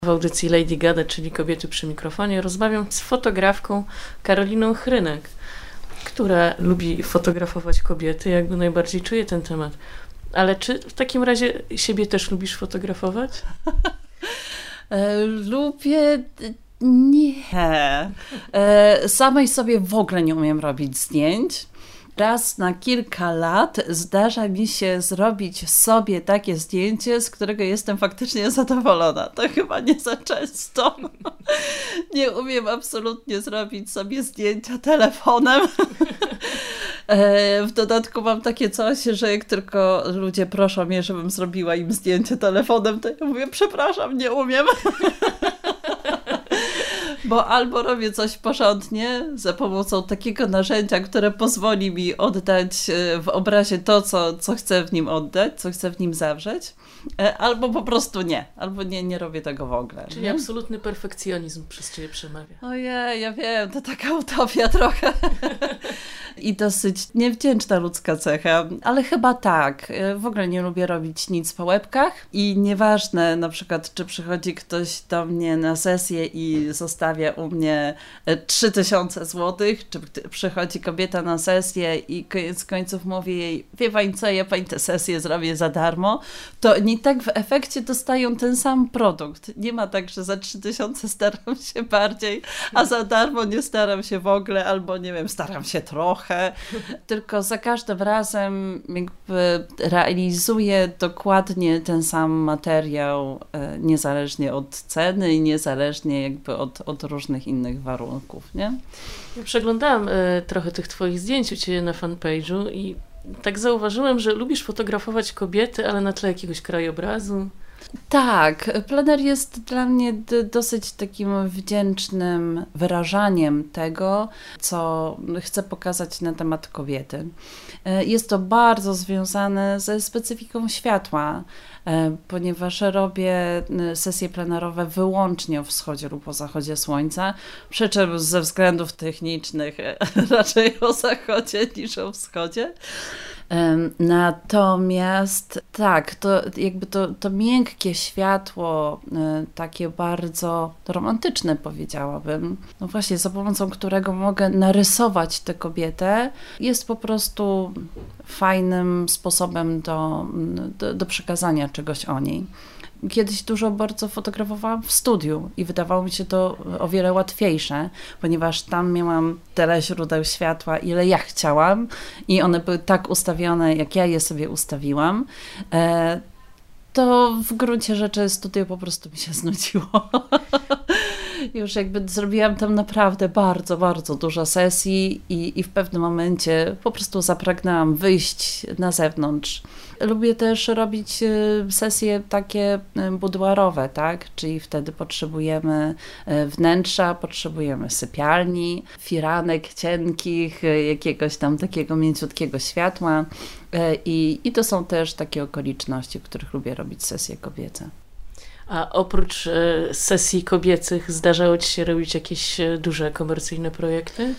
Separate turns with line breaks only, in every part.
W audycji Lady Gada, czyli Kobiety przy mikrofonie, rozmawiam z fotografką Karoliną Chrynek, która lubi fotografować kobiety, jakby najbardziej czuje ten temat. Ale czy w takim razie siebie też lubisz fotografować?
Lubię... Nie. Samej sobie w ogóle nie umiem robić zdjęć. Raz na kilka lat zdarza mi się zrobić sobie takie zdjęcie, z którego jestem faktycznie zadowolona. To chyba nie za często. Nie umiem absolutnie zrobić sobie zdjęcia telefonem. W dodatku mam takie coś, że jak tylko ludzie proszą mnie, żebym zrobiła im zdjęcie telefonem, to ja mówię, przepraszam, nie umiem. Bo albo robię coś porządnie za pomocą takiego narzędzia, które pozwoli mi oddać w obrazie to, co chcę w nim oddać, co chcę w nim zawrzeć, albo po prostu nie. Albo nie robię tego w ogóle.
Czyli absolutny perfekcjonizm przez ciebie przemawia.
Ojej, ja wiem, to taka utopia trochę. I dosyć niewdzięczna ludzka cecha, ale chyba tak. W ogóle nie lubię robić nic po łebkach i nieważne na przykład, czy przychodzi ktoś do mnie na sesję i zostawia u mnie 3000 złotych, czy przychodzi kobieta na sesję i koniec końców mówi jej, wie pani co, ja pani tę sesję zrobię za darmo, to oni tak w efekcie dostają ten sam produkt. Nie ma tak, że za 3000 staram się bardziej, a za darmo nie staram się w ogóle, albo nie wiem, staram się trochę, tylko za każdym razem jakby realizuję dokładnie ten sam materiał, niezależnie od ceny i niezależnie jakby od różnych innych warunków, nie?
Ja przeglądałam trochę tych twoich zdjęć u ciebie na fanpage'u i tak zauważyłam, że lubisz fotografować kobiety, ale na tle jakiegoś krajobrazu.
Tak, plener jest dla mnie dosyć takim wdzięcznym wyrażaniem tego, co chcę pokazać na temat kobiety. Jest to bardzo związane ze specyfiką światła, ponieważ robię sesje plenerowe wyłącznie o wschodzie lub o zachodzie słońca, przy czym ze względów technicznych raczej o zachodzie niż o wschodzie. Natomiast tak, to miękkie światło, takie bardzo romantyczne powiedziałabym, no właśnie za pomocą którego mogę narysować tę kobietę, jest po prostu fajnym sposobem do przekazania czegoś o niej. Kiedyś dużo bardzo fotografowałam w studiu i wydawało mi się to o wiele łatwiejsze, ponieważ tam miałam tyle źródeł światła, ile ja chciałam i one były tak ustawione, jak ja je sobie ustawiłam. To w gruncie rzeczy studio po prostu mi się znudziło. Już jakby zrobiłam tam naprawdę bardzo, bardzo dużo sesji i w pewnym momencie po prostu zapragnęłam wyjść na zewnątrz. Lubię też robić sesje takie buduarowe, tak? Czyli wtedy potrzebujemy wnętrza, potrzebujemy sypialni, firanek cienkich, jakiegoś tam takiego mięciutkiego światła i to są też takie okoliczności, w których lubię robić sesje kobiece.
A oprócz sesji kobiecych zdarzało ci się robić jakieś duże komercyjne projekty?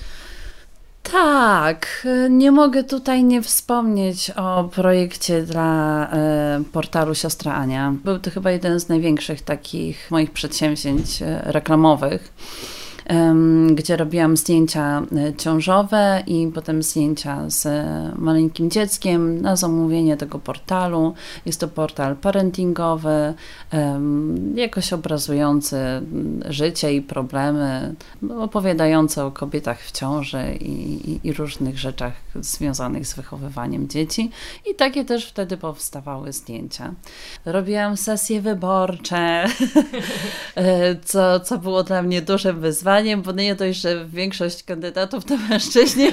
Tak, nie mogę tutaj nie wspomnieć o projekcie dla portalu Siostra Ania. Był to chyba jeden z największych takich moich przedsięwzięć reklamowych, gdzie robiłam zdjęcia ciążowe i potem zdjęcia z maleńkim dzieckiem na zamówienie tego portalu. Jest to portal parentingowy, jakoś obrazujący życie i problemy, opowiadający o kobietach w ciąży i różnych rzeczach związanych z wychowywaniem dzieci. I takie też wtedy powstawały zdjęcia. Robiłam sesje wyborcze, co było dla mnie dużym wyzwaniem, bo nie dość, że większość kandydatów to mężczyźni,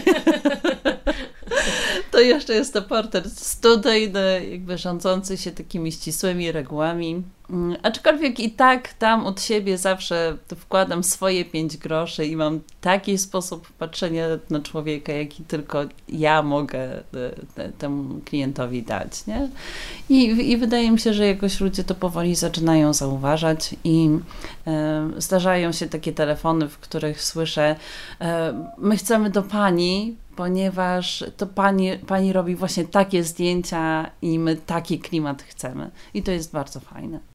to jeszcze jest to portret studyjny, jakby rządzący się takimi ścisłymi regułami. Aczkolwiek i tak tam od siebie zawsze wkładam swoje 5 groszy i mam taki sposób patrzenia na człowieka, jaki tylko ja mogę temu klientowi dać, nie? I wydaje mi się, że jakoś ludzie to powoli zaczynają zauważać i zdarzają się takie telefony, w których słyszę, my chcemy do pani, ponieważ to pani robi właśnie takie zdjęcia i my taki klimat chcemy. I to jest bardzo fajne.